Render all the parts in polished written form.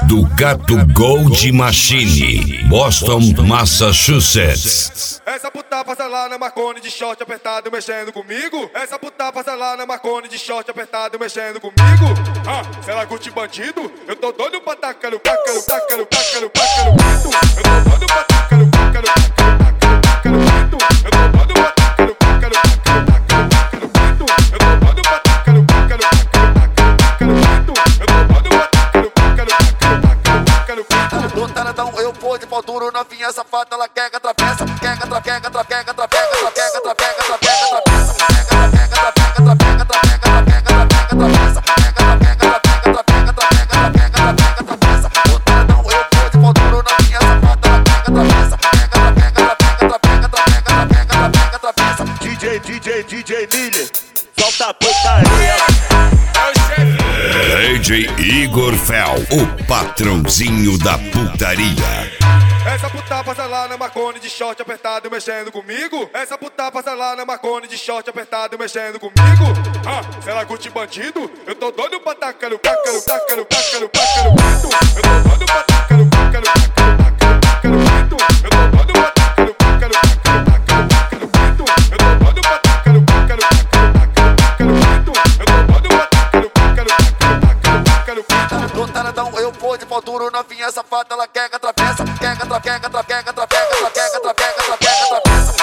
Do Gato Gold Machine, Boston, Massachusetts. Essa puta passa lá na Marconi de short apertado mexendo comigo. Essa puta passa lá na Marconi de short apertado mexendo comigo. Se ela curte bandido, eu tô doido pra tacar o tacar o tacar o tacar o tacar o pinto. Eu tô doido pra tacar o tacar o tacar o tacar o pinto. Eu tô doido pra tacar o tacar o tacar o tacar o pinto. Eu tô doido pra tacar o tacar o tacar o tacar o pinto. Eu tô doido pra tacar o tacar o tacar o tacar o pinto. No taradão eu vou de pau duro, novinha safada, ela quer que atravessa, quer que atravessa, quer que atravessa, quer que atravessa, quer que atravessa, quer que atravessa, DJ Miller, solta a putaria. DJ Igor Fel, o patrãozinho da putaria. Essa puta passa lá na Marconi de short apertado mexendo comigo. Essa puta passa lá na Marconi de short apertado mexendo comigo. Se ela curte bandido, eu tô doido pra tacar o tacar o tacar o tacar o tacar o pinto. Eu tô doido pra tacar o tacar o tacar o tacar o pinto. Eu tô doido pra tacar o tacar o tacar o tacar o pinto. Eu tô doido pra tacar o tacar o tacar o tacar o pinto. Eu tô doido pra tacar o tacar o tacar o tacar o pinto. No taradão eu vou de pau duro, novinha safada, ela quer que atravessa, quer que atravessa, quer que atravessa, quer que atravessa, quer que atravessa, quer que atravessa,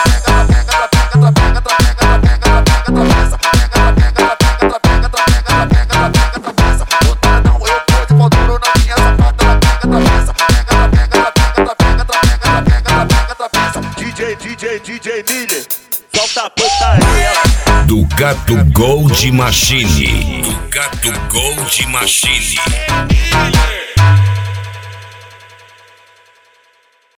DJ Miller, solta a putaria. Do Gato Gold Machine. Do Gato Gold Machine.